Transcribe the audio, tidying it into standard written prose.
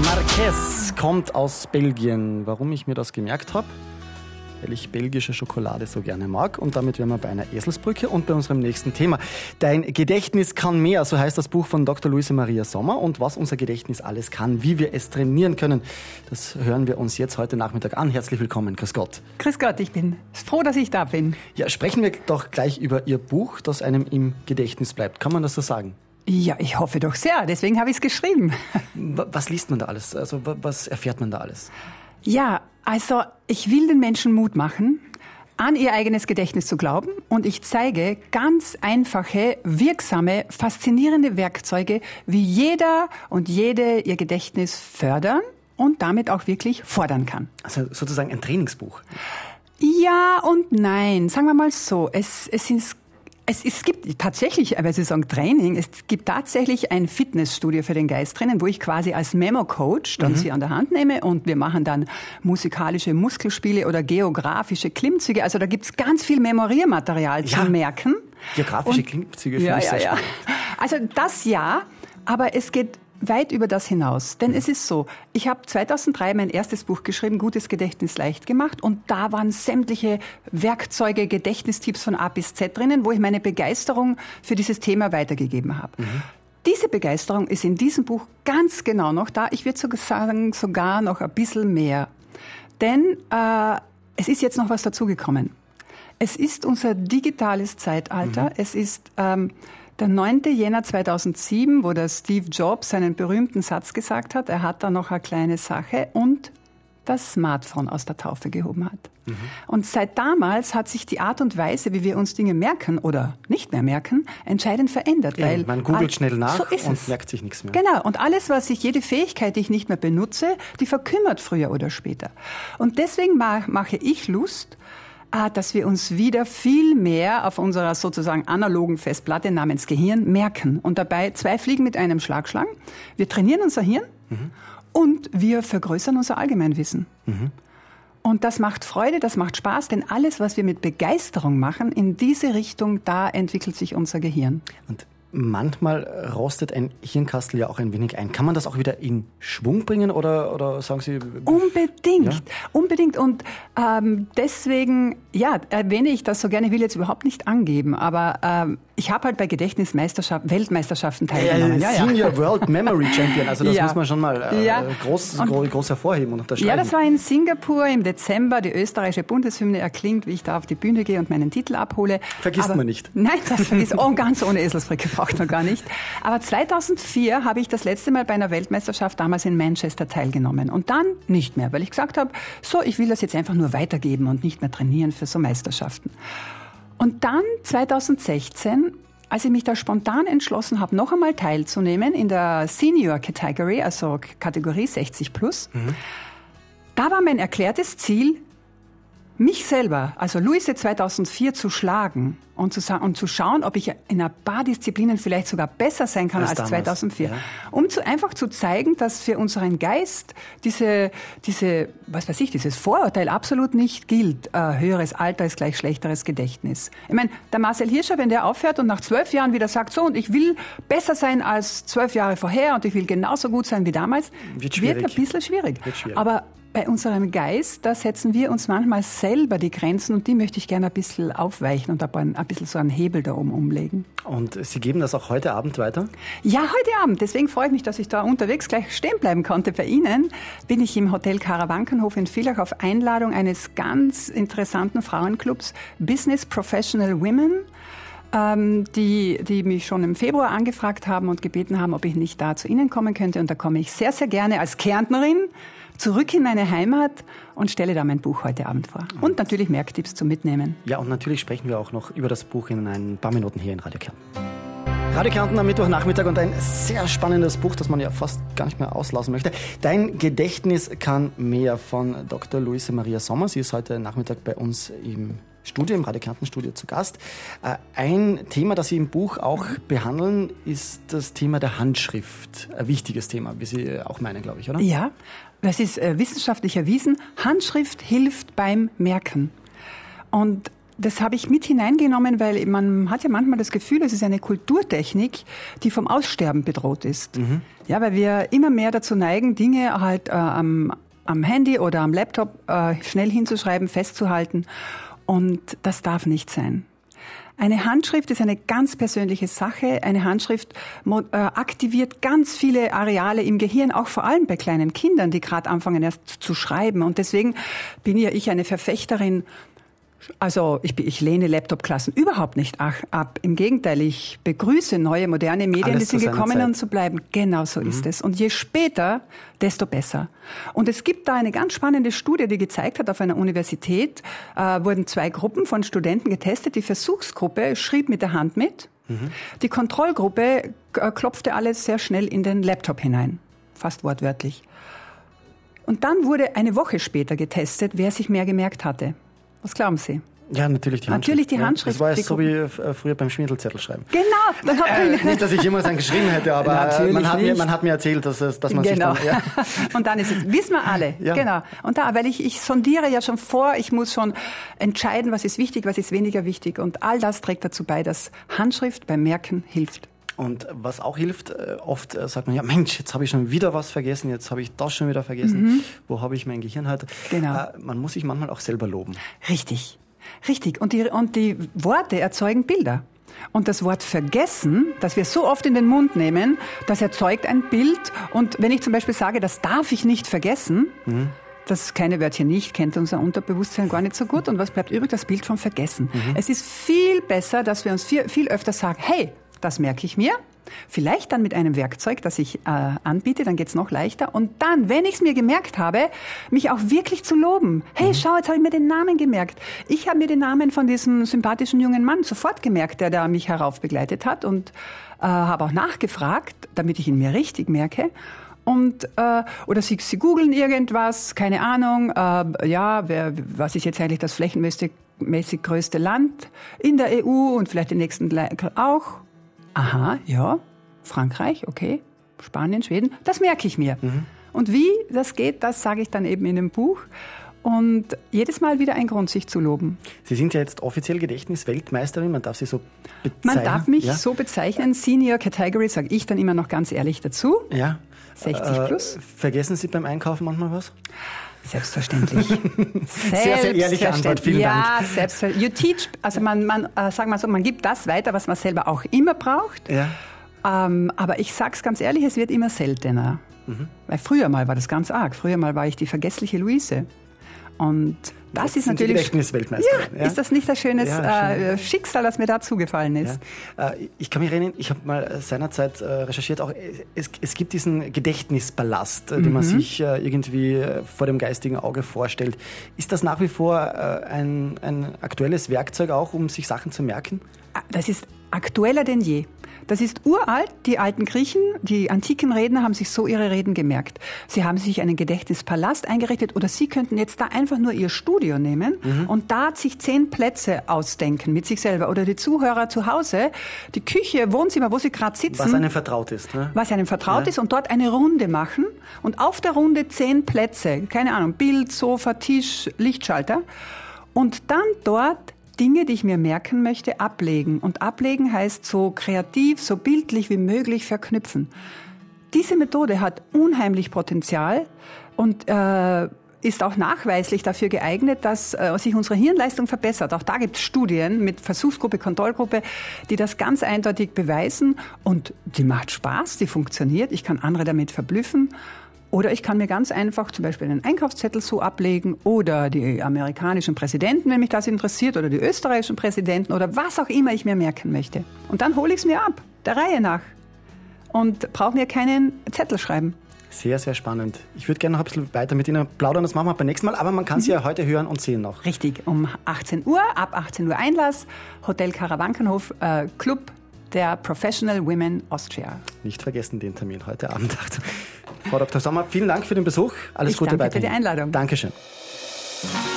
Marquez kommt aus Belgien. Warum ich mir das gemerkt habe? Weil ich belgische Schokolade so gerne mag. Und damit wären wir bei einer Eselsbrücke und bei unserem nächsten Thema. Dein Gedächtnis kann mehr, so heißt das Buch von Dr. Luise Maria Sommer. Und was unser Gedächtnis alles kann, wie wir es trainieren können, das hören wir uns jetzt heute Nachmittag an. Herzlich willkommen, grüß Gott. Grüß Gott, ich bin froh, dass ich da bin. Ja, sprechen wir doch gleich über Ihr Buch, das einem im Gedächtnis bleibt. Kann man das so sagen? Ja, ich hoffe doch sehr, deswegen habe ich es geschrieben. Was liest man da alles? Also was erfährt man da alles? Ja, also ich will den Menschen Mut machen, an ihr eigenes Gedächtnis zu glauben, und ich zeige ganz einfache, wirksame, faszinierende Werkzeuge, wie jeder und jede ihr Gedächtnis fördern und damit auch wirklich fordern kann. Also sozusagen ein Trainingsbuch. Ja und nein, sagen wir mal so, es gibt tatsächlich, weil Sie sagen Training, es gibt tatsächlich ein Fitnessstudio für den Geist drinnen, wo ich quasi als Memo-Coach dann Sie an der Hand nehme, und wir machen dann musikalische Muskelspiele oder geografische Klimmzüge. Also da gibt's ganz viel Memoriermaterial zum Merken. Geografische Klimmzüge finde ich sehr spannend. Also das ja, aber es geht weit über das hinaus. Denn es ist so, ich habe 2003 mein erstes Buch geschrieben, Gutes Gedächtnis leicht gemacht, und da waren sämtliche Werkzeuge, Gedächtnistipps von A bis Z drinnen, wo ich meine Begeisterung für dieses Thema weitergegeben habe. Diese Begeisterung ist in diesem Buch ganz genau noch da. Ich würde sagen, sogar noch ein bisschen mehr. Denn es ist jetzt noch was dazugekommen. Es ist unser digitales Zeitalter. Es ist der 9. Jänner 2007, wo der Steve Jobs seinen berühmten Satz gesagt hat. Er hat da noch eine kleine Sache und das Smartphone aus der Taufe gehoben hat. Und seit damals hat sich die Art und Weise, wie wir uns Dinge merken oder nicht mehr merken, entscheidend verändert. Ja, weil man googelt schnell nach so und merkt sich nichts mehr. Genau. Und jede Fähigkeit, die ich nicht mehr benutze, die verkümmert früher oder später. Und deswegen mache ich Lust, dass wir uns wieder viel mehr auf unserer sozusagen analogen Festplatte namens Gehirn merken und dabei 2 Fliegen mit einem Schlag schlagen. Wir trainieren unser Hirn und wir vergrößern unser Allgemeinwissen. Und das macht Freude, das macht Spaß, denn alles, was wir mit Begeisterung machen, in diese Richtung, da entwickelt sich unser Gehirn. Und manchmal rostet ein Hirnkastel ja auch ein wenig ein. Kann man das auch wieder in Schwung bringen oder sagen Sie? Unbedingt, ja? Unbedingt. Und deswegen, erwähne ich das so gerne. Ich will jetzt überhaupt nicht angeben, aber ich habe halt bei Weltmeisterschaften teilgenommen. Senior World Memory Champion, also das muss man schon mal groß hervorheben und unterschreiben. Ja, das war in Singapur im Dezember. Die österreichische Bundeshymne erklingt, wie ich da auf die Bühne gehe und meinen Titel abhole. Vergisst man nicht. Nein, das vergisst man. Ganz ohne Eselsbrücke braucht man gar nicht. Aber 2004 habe ich das letzte Mal bei einer Weltmeisterschaft damals in Manchester teilgenommen. Und dann nicht mehr, weil ich gesagt habe, ich will das jetzt einfach nur weitergeben und nicht mehr trainieren für so Meisterschaften. Und dann 2016, als ich mich da spontan entschlossen habe, noch einmal teilzunehmen in der Senior Category, also Kategorie 60 plus, da war mein erklärtes Ziel, mich selber, also Luise 2004, zu schlagen und zu schauen, ob ich in ein paar Disziplinen vielleicht sogar besser sein kann als 2004. Ja. Um einfach zu zeigen, dass für unseren Geist dieses Vorurteil absolut nicht gilt. Höheres Alter ist gleich schlechteres Gedächtnis. Ich meine, der Marcel Hirscher, wenn der aufhört und nach 12 Jahren wieder sagt, und ich will besser sein als 12 Jahre vorher und ich will genauso gut sein wie damals, wird ein bisschen schwierig. Aber bei unserem Geist, da setzen wir uns manchmal selber die Grenzen, und die möchte ich gerne ein bisschen aufweichen und ein bisschen so einen Hebel da umlegen. Und Sie geben das auch heute Abend weiter? Ja, heute Abend. Deswegen freue ich mich, dass ich da unterwegs gleich stehen bleiben konnte bei Ihnen. Bin ich im Hotel Karawankenhof in Villach auf Einladung eines ganz interessanten Frauenclubs, Business Professional Women, die mich schon im Februar angefragt haben und gebeten haben, ob ich nicht da zu Ihnen kommen könnte. Und da komme ich sehr, sehr gerne als Kärntnerin zurück in meine Heimat und stelle da mein Buch heute Abend vor. Und natürlich Merktipps zum Mitnehmen. Ja, und natürlich sprechen wir auch noch über das Buch in ein paar Minuten hier in Radio Kärnten. Radio Kärnten am Mittwochnachmittag und ein sehr spannendes Buch, das man ja fast gar nicht mehr auslassen möchte. Dein Gedächtnis kann mehr, von Dr. Luise Maria Sommer. Sie ist heute Nachmittag bei uns im Radio Kärnten Studio zu Gast. Ein Thema, das Sie im Buch auch behandeln, ist das Thema der Handschrift. Ein wichtiges Thema, wie Sie auch meinen, glaube ich, oder? Ja, das ist wissenschaftlich erwiesen. Handschrift hilft beim Merken. Und das habe ich mit hineingenommen, weil man hat ja manchmal das Gefühl, es ist eine Kulturtechnik, die vom Aussterben bedroht ist. Ja, weil wir immer mehr dazu neigen, Dinge halt am Handy oder am Laptop schnell hinzuschreiben, festzuhalten. Und das darf nicht sein. Eine Handschrift ist eine ganz persönliche Sache. Eine Handschrift aktiviert ganz viele Areale im Gehirn, auch vor allem bei kleinen Kindern, die gerade anfangen erst zu schreiben. Und deswegen bin ja ich eine Verfechterin. Also ich lehne Laptop-Klassen überhaupt nicht ab. Im Gegenteil, ich begrüße neue, moderne Medien, die sind gekommen, um zu bleiben. Genau so ist es. Und je später, desto besser. Und es gibt da eine ganz spannende Studie, die gezeigt hat, auf einer Universität wurden 2 Gruppen von Studenten getestet. Die Versuchsgruppe schrieb mit der Hand mit. Die Kontrollgruppe klopfte alles sehr schnell in den Laptop hinein. Fast wortwörtlich. Und dann wurde eine Woche später getestet, wer sich mehr gemerkt hatte. Was glauben Sie? Ja, natürlich die Handschrift. Natürlich die Handschrift. Das war jetzt so wie früher beim Schmiertelzettel schreiben. Genau. Dann hat nicht, dass ich jemals einen geschrieben hätte, aber man hat mir erzählt, dass man sich dann... Ja. Und dann ist es, wissen wir alle. Ja. Genau. Und da, weil ich sondiere ja schon vor, ich muss schon entscheiden, was ist wichtig, was ist weniger wichtig. Und all das trägt dazu bei, dass Handschrift beim Merken hilft. Und was auch hilft, oft sagt man, ja Mensch, jetzt habe ich schon wieder was vergessen, jetzt habe ich das schon wieder vergessen. Wo habe ich mein Gehirn heute? Genau. Man muss sich manchmal auch selber loben. Richtig. Und die Worte erzeugen Bilder. Und das Wort vergessen, das wir so oft in den Mund nehmen, das erzeugt ein Bild. Und wenn ich zum Beispiel sage, das darf ich nicht vergessen, das kleine Wörtchen nicht kennt unser Unterbewusstsein gar nicht so gut. Und was bleibt übrig? Das Bild vom Vergessen. Es ist viel besser, dass wir uns viel öfter sagen, hey, das merke ich mir. Vielleicht dann mit einem Werkzeug, das ich anbiete, dann geht's noch leichter. Und dann, wenn ich es mir gemerkt habe, mich auch wirklich zu loben. Hey, schau, jetzt habe ich mir den Namen gemerkt. Ich habe mir den Namen von diesem sympathischen jungen Mann sofort gemerkt, der da mich heraufbegleitet hat. Und habe auch nachgefragt, damit ich ihn mir richtig merke. Und, oder sie googeln irgendwas, keine Ahnung, was ist jetzt eigentlich das flächenmäßig größte Land in der EU und vielleicht die nächsten auch. Aha, ja, Frankreich, okay, Spanien, Schweden, das merke ich mir. Und wie das geht, das sage ich dann eben in dem Buch. Und jedes Mal wieder ein Grund, sich zu loben. Sie sind ja jetzt offiziell Gedächtnisweltmeisterin, man darf Sie so bezeichnen. Man darf mich so bezeichnen, Senior Category, sage ich dann immer noch ganz ehrlich dazu. Ja. 60 plus. Vergessen Sie beim Einkaufen manchmal was? Selbstverständlich. Sehr, sehr ehrliche Antwort. Vielen Dank. Ja, selbstverständlich. You teach, also sagen wir so, man gibt das weiter, was man selber auch immer braucht. Ja. Aber ich sag's ganz ehrlich, es wird immer seltener. Weil früher mal war das ganz arg. Früher mal war ich die vergessliche Luise. Und das ist natürlich... Gedächtnisweltmeisterin. Ja, ist das nicht ein schönes Schicksal, das mir da zugefallen ist? Ja. Ich kann mich erinnern, ich habe mal seinerzeit recherchiert, auch es gibt diesen Gedächtnispalast, den man sich irgendwie vor dem geistigen Auge vorstellt. Ist das nach wie vor ein aktuelles Werkzeug auch, um sich Sachen zu merken? Das ist aktueller denn je. Das ist uralt. Die alten Griechen, die antiken Redner haben sich so ihre Reden gemerkt. Sie haben sich einen Gedächtnispalast eingerichtet oder Sie könnten jetzt da einfach nur Ihr Studio nehmen und da sich 10 Plätze ausdenken mit sich selber. Oder die Zuhörer zu Hause, die Küche, Wohnzimmer, wo Sie gerade sitzen. Was einem vertraut ist. Ne? Was einem vertraut ist und dort eine Runde machen und auf der Runde 10 Plätze, keine Ahnung, Bild, Sofa, Tisch, Lichtschalter und dann dort Dinge, die ich mir merken möchte, ablegen. Und ablegen heißt so kreativ, so bildlich wie möglich verknüpfen. Diese Methode hat unheimlich Potenzial und ist auch nachweislich dafür geeignet, dass sich unsere Hirnleistung verbessert. Auch da gibt es Studien mit Versuchsgruppe, Kontrollgruppe, die das ganz eindeutig beweisen. Und die macht Spaß, die funktioniert. Ich kann andere damit verblüffen. Oder ich kann mir ganz einfach zum Beispiel einen Einkaufszettel so ablegen oder die amerikanischen Präsidenten, wenn mich das interessiert, oder die österreichischen Präsidenten oder was auch immer ich mir merken möchte. Und dann hole ich es mir ab, der Reihe nach. Und brauche mir keinen Zettel schreiben. Sehr, sehr spannend. Ich würde gerne noch ein bisschen weiter mit Ihnen plaudern, das machen wir beim nächsten Mal, aber man kann Sie ja heute hören und sehen noch. Richtig, um 18 Uhr, ab 18 Uhr Einlass, Hotel Karawankenhof, Club der Professional Women Austria. Nicht vergessen den Termin heute Abend. Frau Dr. Sommer, vielen Dank für den Besuch. Alles Gute weiterhin. Danke für die Einladung. Dankeschön.